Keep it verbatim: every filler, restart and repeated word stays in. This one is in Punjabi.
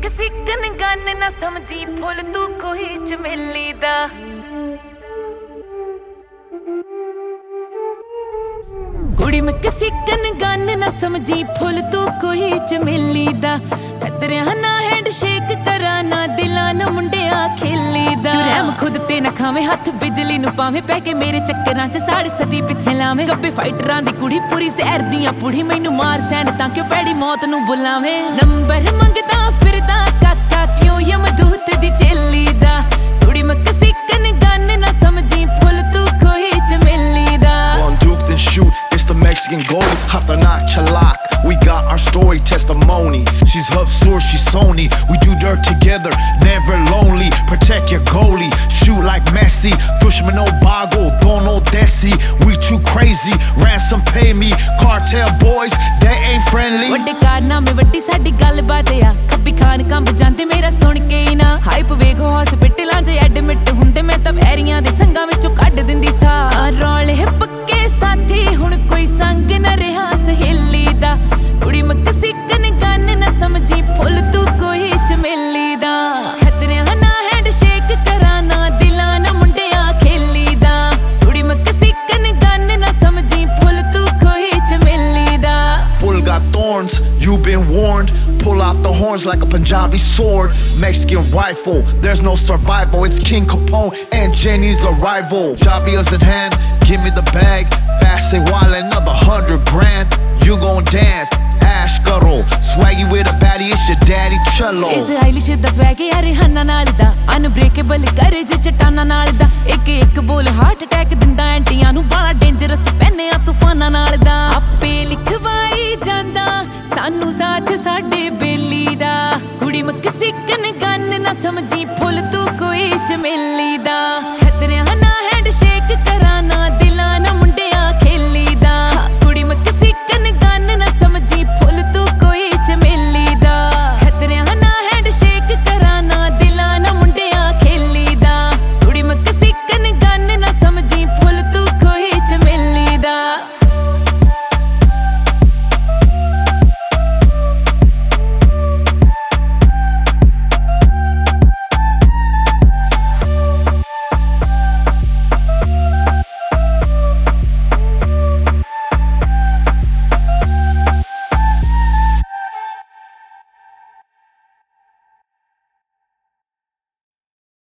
ਮਕਸੀਕਨ ਗਨ ਨਾ ਸਮਝੀ ਫੁੱਲ ਤੂੰ ਕੋਈ ਚਮੇਲੀ ਦਾ। ਕੁੜੀ ਮਕਸੀਕਨ ਗਨ ਨਾ ਸਮਝੀ ਫੁੱਲ ਤੂੰ ਕੋਈ ਚਮੇਲੀ ਦਾ। ਖਤਰਿਆਂ ਨਾ ਹੈਂਡ ਸ਼ੇਕ ਕਰਾਂ ਨਾ ਦਿਲਾਂ ਨਾ ਮੁੰਡਿਆਂ ਖੇਲੀ ਦਾ। ਤੂੰ ਰਹਿਮ ਖੁਦ ਤੇ ਨਾ ਖਾਵੇਂ ਹੱਥ ਬਿਜਲੀ ਨੂੰ ਪਾਵੇਂ ਪੈ ਕੇ ਮੇਰੇ ਚੱਕਰਾਂ ਚ ਸਾੜ ਸਦੀ ਪਿੱਛੇ ਲਾਵੇਂ। ਗੱਬੇ ਫਾਈਟਰਾਂ ਦੀ ਕੁੜੀ ਪੂਰੀ ਜ਼ਹਿਰ ਦੀਆਂ ਪੁੜੀ ਮੈਨੂੰ ਮਾਰ ਸੈਨ ਤਾਂ ਕਿਉਂ ਪੈੜੀ ਮੌਤ ਨੂੰ ਬੁਲਾਵੇਂ। ਨੰਬਰ ਮੰਗਦਾ ਫਿਰਦਾ ਕਾਕਾ ਕਿਉਂ ਯਮਦੂਤ ਦੀ ਚੇਲੀ ਦਾ। ਕੁੜੀ ਮਕਸੀਕਨ ਗਨ ਨਾ ਸਮਝੀ ਫੁੱਲ ਤੂੰ ਕੋਈ ਚਮੇਲੀ ਦਾ। It's the Mexican goalie, hata na chalak. We got our story, testimony. She's Hubsur, she's Sony. We do dirt together, never lonely. Protect your goalie, shoot like Messi. Dushman no bago, dono desi. We too crazy, ransom pay me. Cartel boys, they ain't friendly. ਵੱਡੇ ਕਾਰਨਾਮੇ ਵੱਡੀ ਸਾਡੀ ਗੱਲਬਾਤ ਆ। ਖੱਬੀ ਖਾਨ ਕੰਬ ਜਾਂਦੇ ਮੇਰਾ ਸੁਣ ਕੇ ਹੀ ਨਾ। ਹਾਈਪ ਵੇਖੋ ਹਸਪੀਟਲਾਂ 'ਚ ਐਡਮਿਟ ਹੁੰਦੇ ਮੈਂ ਤਾਂ ਵੈਰੀਆਂ ਦੇ ਸੰਗਾਂ ਵਿੱਚੋਂ ਕੱਢ ਦਿੰਦੀ ਸਾਹ। ਰੌਲੇ ਪੱਕੇ ਸਾਥੀ ਹੁਣ ਕੋਈ ਸੰਗ ਨਾ ਰਿਹਾ ਸਹੇਲੀ ਦਾ। ਕੁੜੀ ਮਕਸੀਕਨ ਗਨ ਨਾ ਸਮਝੀ ਫੁੱਲ ਤੂੰ ਕੋਈ ਚਮੇਲੀ ਦਾ। ਖਤਰਿਆਂ ਨਾ ਹੈਂਡ ਸ਼ੇਕ ਕਰਾਂ ਨਾ ਦਿਲਾਂ ਨਾ ਮੁੰਡਿਆਂ ਖੇਲੀ ਦਾ। ਕੁੜੀ ਮਕਸੀਕਨ ਗਨ ਨਾ ਸਮਝੀ ਫੁੱਲ ਤੂੰ ਕੋਈ ਚਮੇਲੀ ਦਾ। Bull got thorns, you've been warned. Pull out the horns like a Punjabi sword. Mexican rifle, there's no survival. It's King Capone and Jenny's arrival. Javia's in hand, give me the bag. Pass it while another hundred grand. You gon' dance, ash karo. Swaggy with a baddie, it's your daddy cello. ਇਸ ਆਈਲਿਸ਼ ਦਾ ਸਵੈਗ ਯਾਰ ਹੰਨਾ ਨਾਲ ਦਾ। ਅਨਬ੍ਰੇਕੇਬਲ ਕਰੇਜ ਚਟਾਨਾ ਨਾਲ ਦਾ। ਇੱਕ ਇੱਕ ਬੋਲ ਹਾਰਟ ਅਟੈਕ ਦਿੰਦਾ ਐਂਟੀਆਂ ਨੂੰ। ਬਾਲਾ ਡੇਂਜਰਸ ਪੈਨਿਆ ਤੂਫਾਨਾਂ ਨਾਲ ਦਾ। ਆਪੇ ਲਿਖਵਾਈ ਜਾਂਦਾ ਸਾਨੂੰ ਸਾਥ ਸਾਡੇ ਬੇਲੀ ਦਾ। ਕੁੜੀ ਮਕਸੀਕਨ ਗਨ ਨਾ ਸਮਝੀ ਫੁੱਲ ਤੂੰ ਕੋਈ ਚਮੇਲੀ ਦਾ।